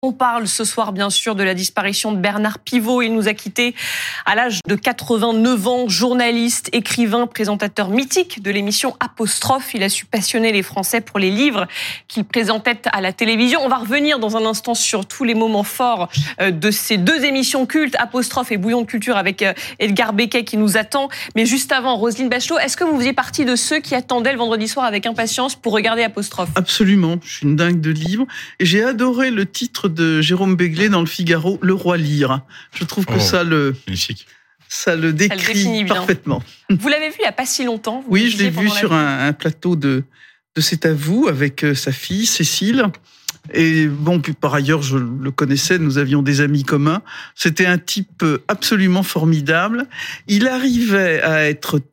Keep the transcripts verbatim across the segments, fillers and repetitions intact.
On parle ce soir, bien sûr, de la disparition de Bernard Pivot. Il nous a quittés à l'âge de quatre-vingt-neuf ans, journaliste, écrivain, présentateur mythique de l'émission Apostrophe. Il a su passionner les Français pour les livres qu'il présentait à la télévision. On va revenir dans un instant sur tous les moments forts de ces deux émissions cultes, Apostrophe et Bouillon de culture, avec Edgar Becquet qui nous attend. Mais juste avant, Roselyne Bachelot, est-ce que vous faisiez partie de ceux qui attendaient le vendredi soir avec impatience pour regarder Apostrophe ? Absolument, je suis une dingue de livres. Et j'ai adoré le titre de Jérôme Béglé dans le Figaro, Le Roi Lyre. Je trouve que oh, ça le magnifique. ça le décrit ça le parfaitement. Vous l'avez vu il n'y a pas si longtemps. Oui, je l'ai vu sur un, un plateau de, de C'est à vous avec sa fille Cécile. Et bon, puis par ailleurs, je le connaissais, nous avions des amis communs. C'était un type absolument formidable. Il arrivait à être,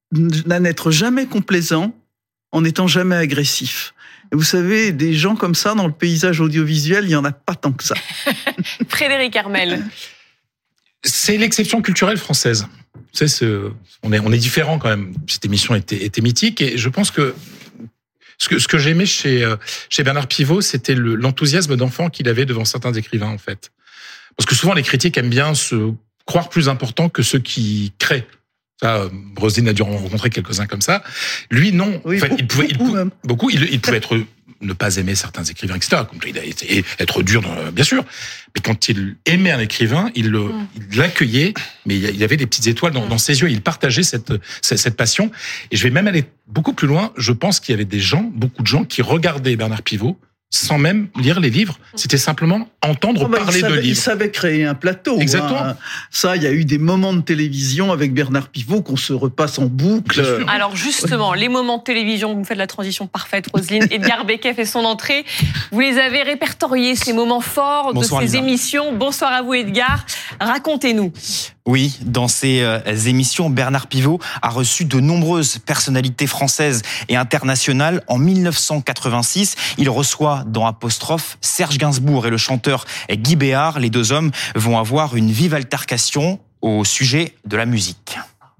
à n'être jamais complaisant en n'étant jamais agressif. Et vous savez, des gens comme ça, dans le paysage audiovisuel, il n'y en a pas tant que ça. Frédéric Armel. C'est l'exception culturelle française. Vous savez, ce, on est, on est différents quand même. Cette émission était, était mythique et je pense que ce que, ce que j'aimais chez, chez Bernard Pivot, c'était le, l'enthousiasme d'enfant qu'il avait devant certains écrivains, en fait. Parce que souvent, les critiques aiment bien se croire plus importants que ceux qui créent. Ça, Roselyne a dû en rencontrer quelques-uns comme ça. Lui, non. Oui, enfin, beaucoup, il pouvait, il, beaucoup, même. beaucoup, il, il pouvait être, ne pas aimer certains écrivains, et cetera. Il a été, être dur, bien sûr. Mais quand il aimait un écrivain, il, le, mm. il l'accueillait, mais il y avait des petites étoiles dans, mm. dans ses yeux. Il partageait cette, cette, cette passion. Et je vais même aller beaucoup plus loin. Je pense qu'il y avait des gens, beaucoup de gens, qui regardaient Bernard Pivot sans même lire les livres. C'était simplement entendre oh bah parler savait, de livres. Il savait créer un plateau. Exactement. Hein. Ça, il y a eu des moments de télévision avec Bernard Pivot qu'on se repasse en boucle. Alors justement, les moments de télévision, vous me faites la transition parfaite, Roselyne. Edgar Becquet fait son entrée. Vous les avez répertoriés, ces moments forts Bonsoir, de ces Lisa. émissions. Bonsoir à vous, Edgar. Racontez-nous. Oui, dans ces euh, émissions, Bernard Pivot a reçu de nombreuses personnalités françaises et internationales. En dix-neuf cent quatre-vingt-six, il reçoit dans Apostrophe Serge Gainsbourg et le chanteur Guy Béard. Les deux hommes vont avoir une vive altercation au sujet de la musique.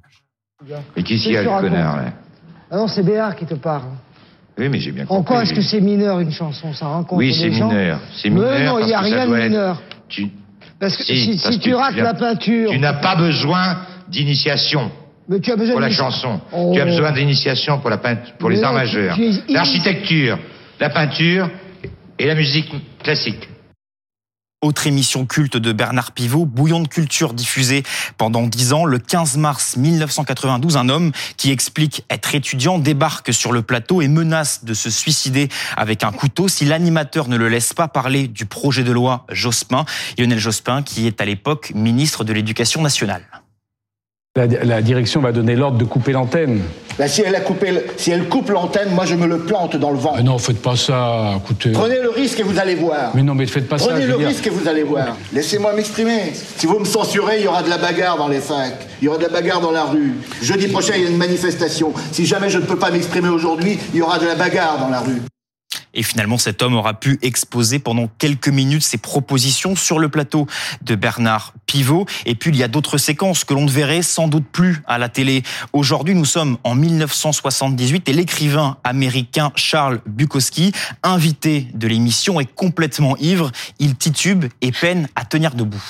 Et qui s'y a le connard, là ? Ah non, c'est Béard qui te parle. Oui, mais j'ai bien compris. En quoi est-ce que c'est mineur, une chanson ? Ça rencontre Oui, des c'est gens. mineur. C'est mineur. Mais non, il n'y a rien de mineur. Être... Tu... Parce que si, si, parce si que tu rates tu as... la peinture... Tu n'as pas besoin d'initiation. Mais tu as besoin pour la de... chanson. Oh. Tu as besoin d'initiation pour, la peint... pour les arts majeurs. Tu es... L'architecture, la peinture et la musique classique. Autre émission culte de Bernard Pivot, Bouillon de culture, diffusée pendant dix ans. Le quinze mars dix-neuf cent quatre-vingt-douze, un homme qui explique être étudiant débarque sur le plateau et menace de se suicider avec un couteau si l'animateur ne le laisse pas parler du projet de loi Jospin. Lionel Jospin, qui est à l'époque ministre de l'Éducation nationale. La, la direction va donner l'ordre de couper l'antenne. Bah, si elle a coupé, si elle coupe l'antenne, moi je me le plante dans le ventre. Ah non, faites pas ça, écoutez. Prenez le risque et vous allez voir. Mais non, mais faites pas Prenez ça. Prenez le dire... risque et vous allez voir. Laissez-moi m'exprimer. Si vous me censurez, il y aura de la bagarre dans les facs. Il y aura de la bagarre dans la rue. Jeudi prochain, il y a une manifestation. Si jamais je ne peux pas m'exprimer aujourd'hui, il y aura de la bagarre dans la rue. Et finalement, cet homme aura pu exposer pendant quelques minutes ses propositions sur le plateau de Bernard Pivot. Et puis, il y a d'autres séquences que l'on ne verrait sans doute plus à la télé. Aujourd'hui, nous sommes en dix-neuf cent soixante-dix-huit et l'écrivain américain Charles Bukowski, invité de l'émission, est complètement ivre. Il titube et peine à tenir debout.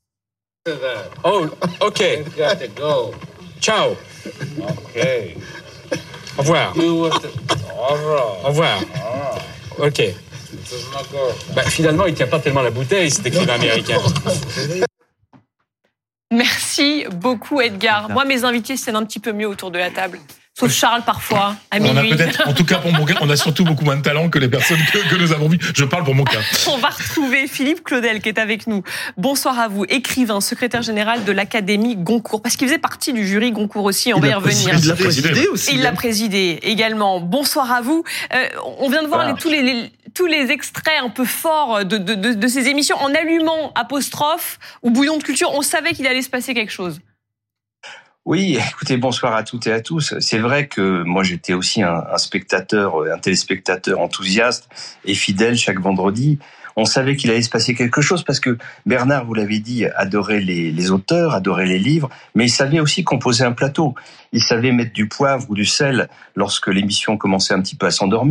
Oh, OK. Ciao. OK. Au revoir. Au revoir. Ok. Bah, finalement, il ne tient pas tellement la bouteille, cet écrivain américain. Merci beaucoup, Edgar. Moi, mes invités tiennent un petit peu mieux autour de la table. Sauf Charles, parfois, à minuit. On a peut-être, en tout cas pour mon cas, on a surtout beaucoup moins de talent que les personnes que, que nous avons vues. Je parle pour mon cas. On va retrouver Philippe Claudel qui est avec nous. Bonsoir à vous, écrivain, secrétaire général de l'Académie Goncourt, parce qu'il faisait partie du jury Goncourt aussi, on il va y revenir. Il l'a présidé aussi. Il l'a présidé également. Bonsoir à vous. Euh, on vient de voir les, tous, les, les, tous les extraits un peu forts de, de, de, de ces émissions. En allumant Apostrophe ou Bouillon de culture, on savait qu'il allait se passer quelque chose. Oui, écoutez, bonsoir à toutes et à tous. C'est vrai que moi j'étais aussi un, un spectateur, un téléspectateur enthousiaste et fidèle chaque vendredi. On savait qu'il allait se passer quelque chose parce que Bernard, vous l'avez dit, adorait les, les auteurs, adorait les livres, mais il savait aussi composer un plateau. Il savait mettre du poivre ou du sel lorsque l'émission commençait un petit peu à s'endormir.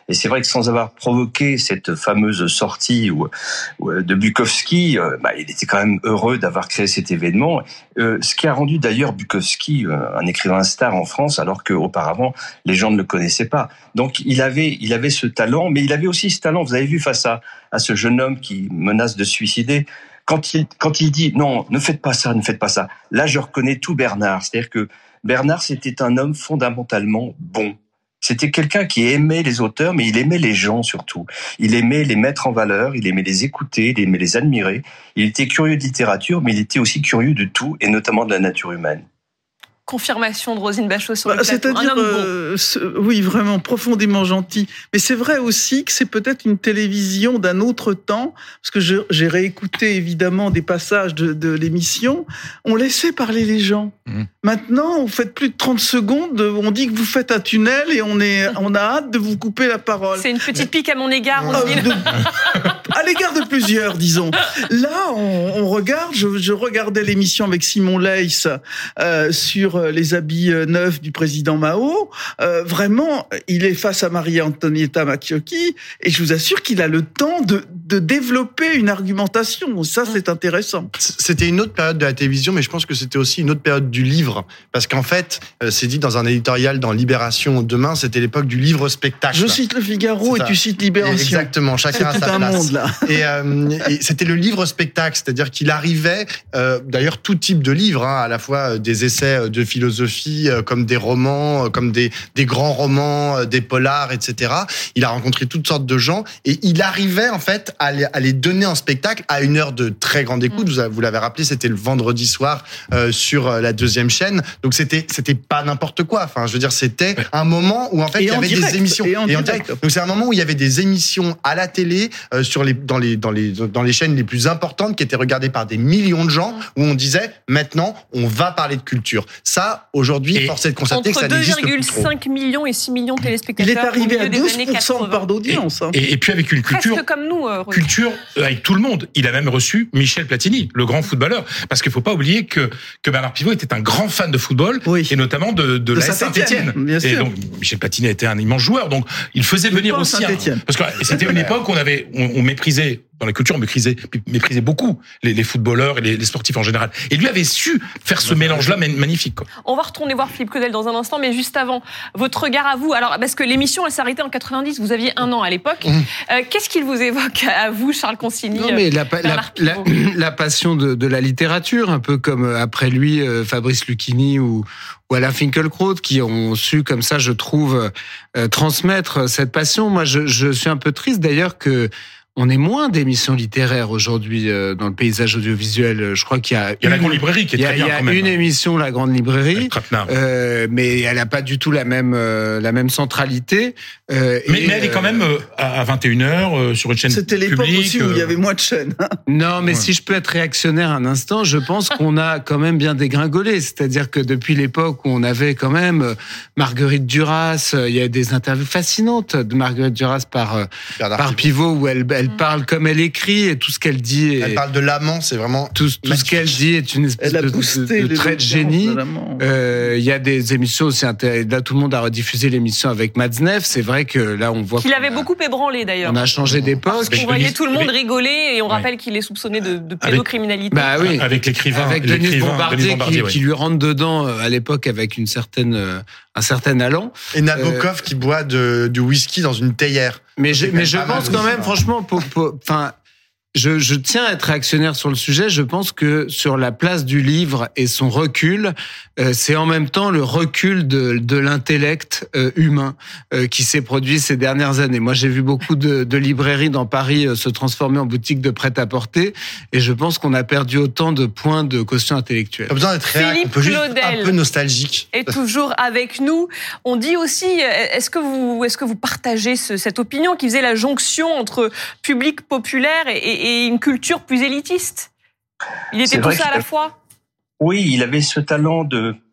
Et c'est vrai que sans avoir provoqué cette fameuse sortie où, où, de Bukowski, euh, bah, il était quand même heureux d'avoir créé cet événement. Euh, ce qui a rendu d'ailleurs Bukowski euh, un écrivain star en France, alors qu'auparavant, les gens ne le connaissaient pas. Donc il avait, il avait ce talent, mais il avait aussi ce talent, vous avez vu, face à, à ce jeune homme qui menace de se suicider, quand il, quand il dit « non, ne faites pas ça, ne faites pas ça », là je reconnais tout Bernard. C'est-à-dire que Bernard, c'était un homme fondamentalement bon. C'était quelqu'un qui aimait les auteurs, mais il aimait les gens surtout. Il aimait les mettre en valeur, il aimait les écouter, il aimait les admirer. Il était curieux de littérature, mais il était aussi curieux de tout, et notamment de la nature humaine. Confirmation de Roselyne Bachelot sur le bah, plateau. C'est-à-dire, un homme bon. euh, ce, oui, vraiment profondément gentil. Mais c'est vrai aussi que c'est peut-être une télévision d'un autre temps, parce que je, j'ai réécouté évidemment des passages de, de l'émission. On laissait parler les gens. Mmh. Maintenant, vous faites plus de trente secondes, on dit que vous faites un tunnel et on est, on a hâte de vous couper la parole. C'est une petite pique à mon égard, Roselyne. Euh, de, à l'égard de plusieurs, disons. Là, on, on regarde. Je, je regardais l'émission avec Simon Leys euh, sur les habits neufs du président Mao. Euh, vraiment, il est face à Maria Antonietta Macchiocchi, et je vous assure qu'il a le temps de, de développer une argumentation. Ça, c'est intéressant. C'était une autre période de la télévision, mais je pense que c'était aussi une autre période du livre, parce qu'en fait, c'est dit dans un éditorial dans Libération demain, c'était l'époque du livre-spectacle. Je cite Le Figaro et tu cites Libération. Exactement, chacun a sa place. Monde, là. Et, euh, et c'était le livre-spectacle, c'est-à-dire qu'il arrivait, euh, d'ailleurs tout type de livres, hein, à la fois des essais de philosophie, euh, comme des romans, euh, comme des, des grands romans, euh, des polars, et cetera. Il a rencontré toutes sortes de gens et il arrivait en fait à les, à les donner en spectacle à une heure de très grande écoute. Mmh. Vous l'avez rappelé, c'était le vendredi soir euh, sur la deuxième chaîne. Donc c'était c'était pas n'importe quoi. Enfin, je veux dire, c'était un moment où en fait et il y avait direct, des émissions et en, et en direct. direct. Donc c'est un moment où il y avait des émissions à la télé euh, sur les dans les dans les dans les chaînes les plus importantes qui étaient regardées par des millions de gens, où on disait maintenant on va parler de culture. Ça aujourd'hui, force est de constater que ça n'existe plus trop. Entre deux virgule cinq millions et six millions de téléspectateurs. Il est arrivé à douze pour cent de part d'audience. Et, et, et puis avec une culture, presque comme nous, euh, culture avec tout le monde. Il a même reçu Michel Platini, le grand footballeur, parce qu'il faut pas oublier que que Bernard Pivot était un grand fan de football, oui. et notamment de de, de l'A S Saint-Étienne. Et donc Michel Platini était un immense joueur, donc il faisait venir Je aussi un, parce que c'était une époque où on avait on, on méprisait dans la culture, on méprisait, méprisait beaucoup les, les footballeurs et les, les sportifs en général. Et lui avait su faire ce mélange-là magnifique, quoi. On va retourner voir Philippe Claudel dans un instant, mais juste avant, votre regard à vous. Alors, parce que l'émission, elle s'arrêtait en quatre-vingt-dix, vous aviez un an à l'époque. Mmh. Euh, qu'est-ce qu'il vous évoque à vous, Charles Consigny? Non, mais la, la, la, la passion de, de la littérature, un peu comme après lui, Fabrice Lucchini ou, ou Alain Finkielkraut, qui ont su, comme ça, je trouve, euh, transmettre cette passion. Moi, je, je suis un peu triste d'ailleurs que on est moins d'émissions littéraires aujourd'hui euh, dans le paysage audiovisuel. Je crois qu'il y a il y a une, la Grande Librairie qui est très bien. Il y a, quand même. une émission, la Grande Librairie, euh, mais elle n'a pas du tout la même euh, la même centralité. Euh, mais, et, mais elle est quand même euh, à vingt et une heures euh, sur une chaîne publique. C'était l'époque aussi où il y avait moins de chaînes. Non, mais ouais. Si je peux être réactionnaire un instant, je pense qu'on a quand même bien dégringolé. C'est-à-dire que depuis l'époque où on avait quand même Marguerite Duras, il y a des interviews fascinantes de Marguerite Duras par par Pivot où elle, elle Elle parle comme elle écrit et tout ce qu'elle dit. Est... Elle parle de l'amant, c'est vraiment tout, tout ce qu'elle dit est une espèce de, de, de trait de génie. Il euh, y a des émissions aussi intéressantes. Là, tout le monde a rediffusé l'émission avec Matzneff. C'est vrai que là, on voit qu'il avait a... beaucoup ébranlé d'ailleurs. On a changé d'époque. On voyait tout le monde rigoler et on rappelle ouais. qu'il est soupçonné de, de pédocriminalité. Bah oui, avec l'écrivain, avec Denis Bombardier, Bombardier qui, ouais. qui lui rentre dedans à l'époque avec une certaine un certain allant. Et Nabokov euh... qui boit de, du whisky dans une théière. Mais je, mais je pense quand même, franchement, pour, pour, enfin, je, je tiens à être réactionnaire sur le sujet. Je pense que sur la place du livre et son recul, euh, c'est en même temps le recul de, de l'intellect euh, humain euh, qui s'est produit ces dernières années. Moi, j'ai vu beaucoup de, de librairies dans Paris euh, se transformer en boutiques de prêt-à-porter, et je pense qu'on a perdu autant de points de quotient intellectuel. Pas besoin d'être réac, on peut juste un peu nostalgique. Est toujours avec nous. On dit aussi, est-ce que vous, est-ce que vous partagez ce, cette opinion qui faisait la jonction entre public populaire et, et et une culture plus élitiste? Il était tout ça à la fois? Oui, il avait ce talent de,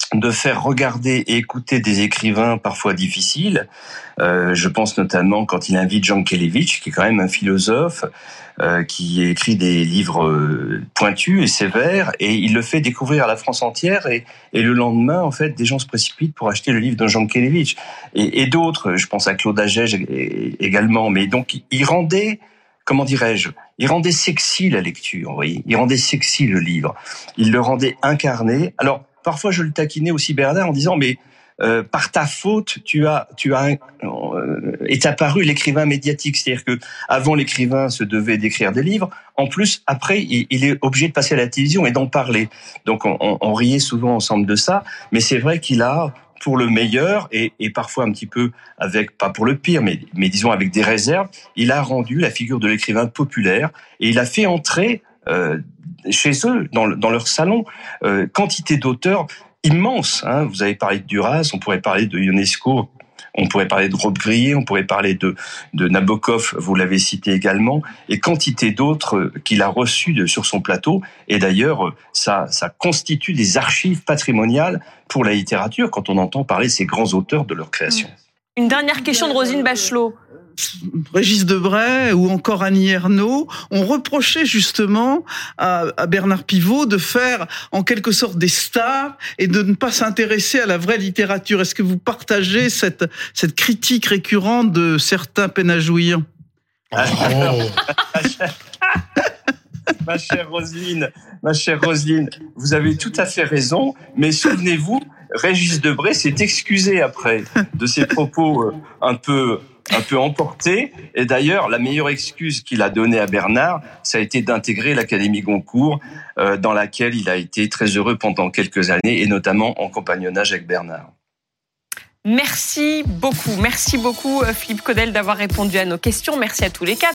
de faire regarder et écouter des écrivains parfois difficiles. Euh, je pense notamment quand il invite Jan Kelevich, qui est quand même un philosophe, euh, qui écrit des livres euh, pointus et sévères, et il le fait découvrir à la France entière, et, et le lendemain, en fait, des gens se précipitent pour acheter le livre de Jan Kelevich. Et, et d'autres, je pense à Claude Agege également, mais donc il rendait, comment dirais-je, il rendait sexy la lecture, vous voyez, il rendait sexy le livre, il le rendait incarné. Alors, parfois, je le taquinais aussi, Bernard, en disant, mais euh, par ta faute, tu as, tu as, euh, est apparu l'écrivain médiatique. C'est-à-dire que avant, l'écrivain se devait d'écrire des livres. En plus, après, il, il est obligé de passer à la télévision et d'en parler. Donc, on, on, on riait souvent ensemble de ça. Mais c'est vrai qu'il a, pour le meilleur et, et parfois un petit peu avec, pas pour le pire, mais, mais disons avec des réserves, il a rendu la figure de l'écrivain populaire et il a fait entrer euh, chez eux, dans, dans leur salon, euh, quantité d'auteurs immenses. Hein. Vous avez parlé de Duras, on pourrait parler de Ionesco, on pourrait parler de Robbe-Grillet, on pourrait parler de, de Nabokov, vous l'avez cité également, et quantité d'autres qu'il a reçus de, sur son plateau. Et d'ailleurs, ça, ça constitue des archives patrimoniales pour la littérature quand on entend parler de ces grands auteurs de leur création. Une dernière question de Roselyne Bachelot. Régis Debray ou encore Annie Ernaux ont reproché justement à, à Bernard Pivot de faire en quelque sorte des stars et de ne pas s'intéresser à la vraie littérature. Est-ce que vous partagez cette, cette critique récurrente de certains peines à jouir? Oh. Ma chère Roselyne, ma chère Roselyne, vous avez tout à fait raison, mais souvenez-vous, Régis Debray s'est excusé après de ses propos un peu un peu emporté. Et d'ailleurs, la meilleure excuse qu'il a donnée à Bernard, ça a été d'intégrer l'Académie Goncourt, euh, dans laquelle il a été très heureux pendant quelques années, et notamment en compagnonnage avec Bernard. Merci beaucoup. Merci beaucoup, Philippe Caudel, d'avoir répondu à nos questions. Merci à tous les quatre.